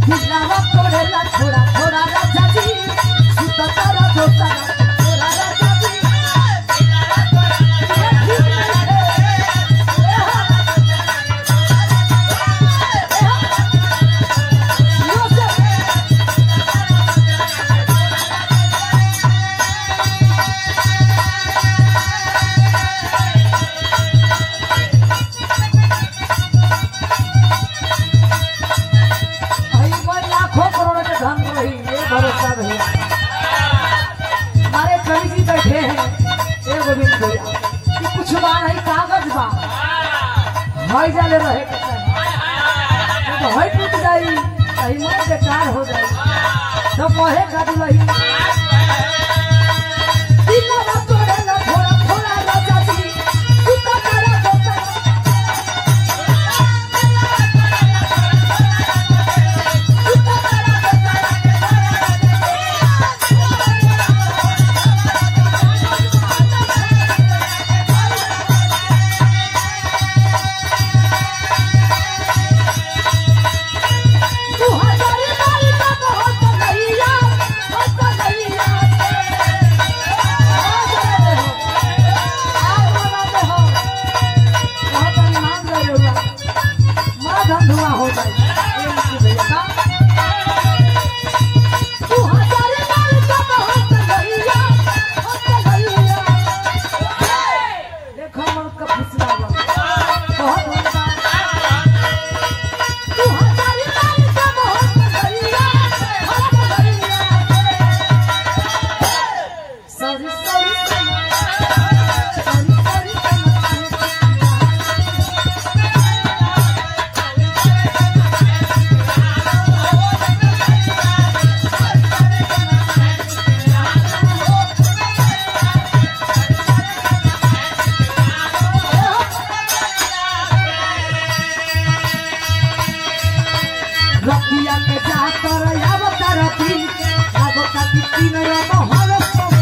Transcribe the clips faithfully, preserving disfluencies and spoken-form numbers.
दिलावा तोड़ेला थोड़ा थोड़ा राजा जी सुता तारा दोता थोड़ा राजा जी भरोसा भैया हमारे कवि जी बैठे हैं ए गोविंद भैया कि कुछ बार है कागज बा हई जाले रहे तो हई टूट जाई सही मन बेकार हो जाई तो कहे खातिर लही दिलवा तोड़ेला थोड़ा थोड़ा राजा जी सुता तारा दोता धुआं हो जाए देखो मन का फिसला बहुत रतिया के जातर आवतर दिन आवता की तीन रब हर सब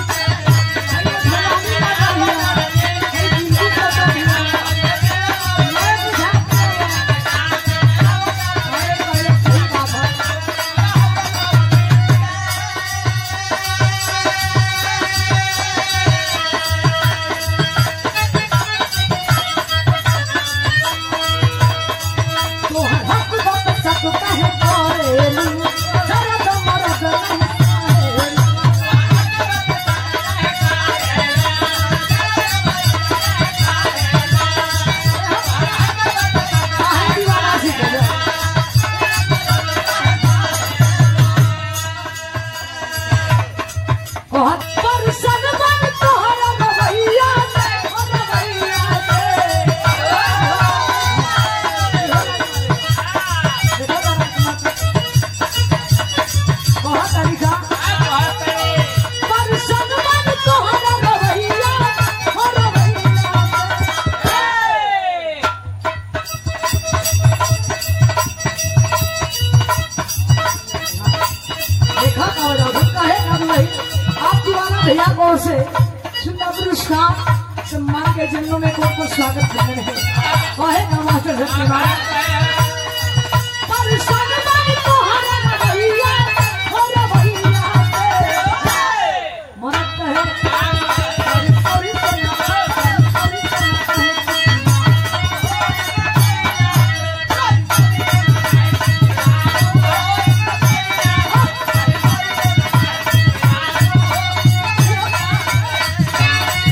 भैया को से सुंदर पुरस्कार सम्मान के जन्मों में को स्वागत करते हैं। मास्टर धन्यवाद।